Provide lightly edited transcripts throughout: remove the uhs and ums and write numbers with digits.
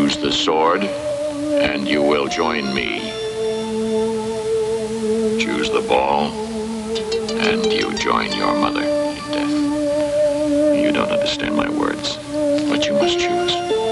Choose the sword, and you will join me. Choose the ball, and you join your mother in death. You don't understand my words, but you must choose.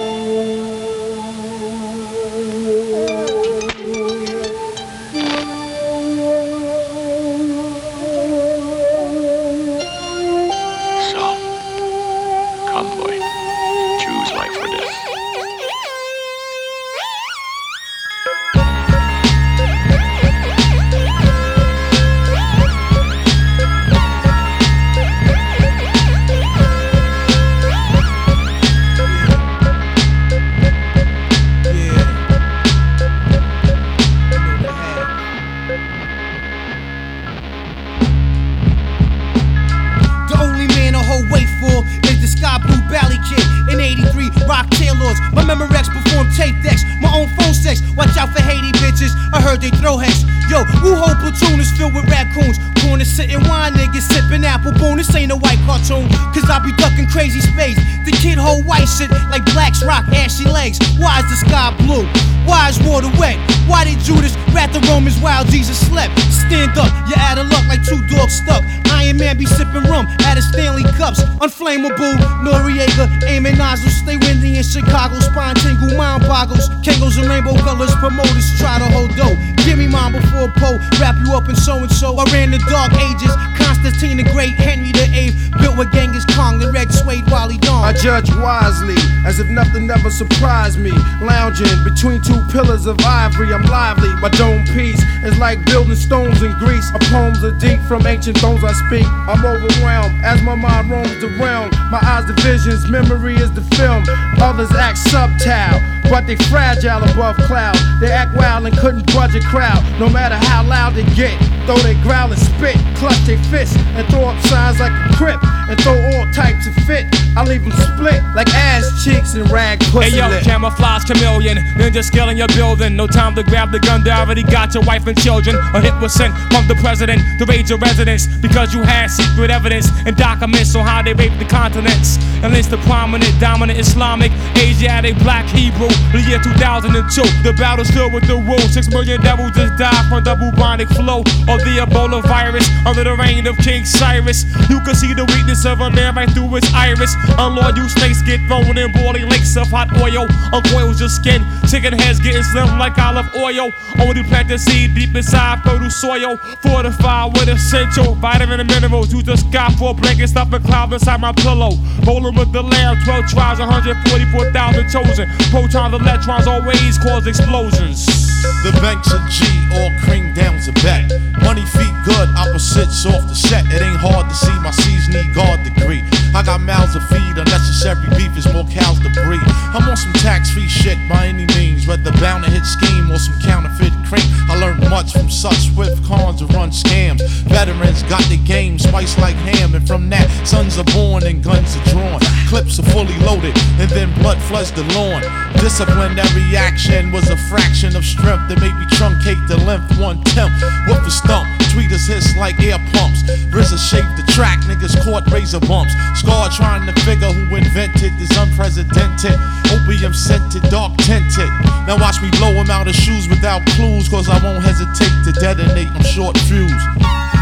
They throw heads. Yo, Wu-Ho platoon is filled with raccoons. Corner sitting wine niggas sipping apple boom. This ain't a white cartoon, cause I be ducking crazy spades. The kid hold white shit like blacks rock ashy legs. Why is the sky blue? Why is water wet? Why did Judas rat the Romans while Jesus slept? Stand up, you're out of luck like two dogs stuck. Iron Man be sipping rum out of Stanley cups. Unflammable, Noriega, aiming nozzles. Stay windy in Chicago, spine tingle, mind boggles. Kangos and rainbow colors, promoters try to hold dough. Give me mine before Poe, wrap you up in so-and-so. I ran the dark ages, Constantine the Great, Henry the VIII. Built with Genghis Khan, the red suede Wally Dawn. I judge wisely, as if nothing ever surprised me. Lounging between two pillars of ivory, I'm lively. My dome piece is like building stones in Greece. My poems are deep, from ancient thrones I speak. I'm overwhelmed as my mind roams the realm. My eyes the visions, memory is the film. Others act subtile, but they fragile above cloud. They act wild and couldn't budge a crowd. No matter how loud they get, though they growl and spit, clutch their fists and throw up signs like a crip, and throw all types of fit. I leave them split like ass cheeks and rag pussy. Hey yo, lit. camouflage chameleon, ninja skill in your building. No time to grab the gun, they already got your wife and children. A hit was sent from the president to raid your residence because you had secret evidence and documents on how they raped the continents. And list the prominent, dominant Islamic, Asiatic, black, Hebrew. The year 2002, the battle's filled with the rules. 6 million devils just died from the bubonic flow of the Ebola virus under the reign of King Cyrus. You can see the weakness of a man right through his iris. Unloyal snakes get thrown in boiling lakes of hot oil. Uncoils your skin, chicken heads getting slim like olive oil. Only plant the seed deep inside fertile soil. Fortified with essential vitamin and minerals. Use the sky for a blanket, stuff a cloud inside my pillow. Rolling with the lamb, 12 tribes, 144,000 chosen. Protons, electrons always cause explosions. The banks of G, all cream down's a bet. Money feet good, opposites off the set. It ain't hard to see my C's need guard degree. I got mouths to feed, unnecessary beef is more cows to breed. I'm on some tax-free shit by any means, whether bound to hit scheme or some counterfeit cream. I learned much from such swift cons to run scams. Veterans got their game spiced like ham, and from that, sons are born and guns are drawn. Clips are fully loaded, and then blood floods the lawn. Disciplinary action was a fraction of strength that made me truncate the length 1/10. Whoop the stump, tweeters hiss like air pumps. RZA shaped the track, niggas caught razor bumps. Scar trying to figure who invented this unprecedented opium scented, dark tinted. Now watch me blow him out of shoes without clues, cause I won't hesitate to detonate, I'm short fused.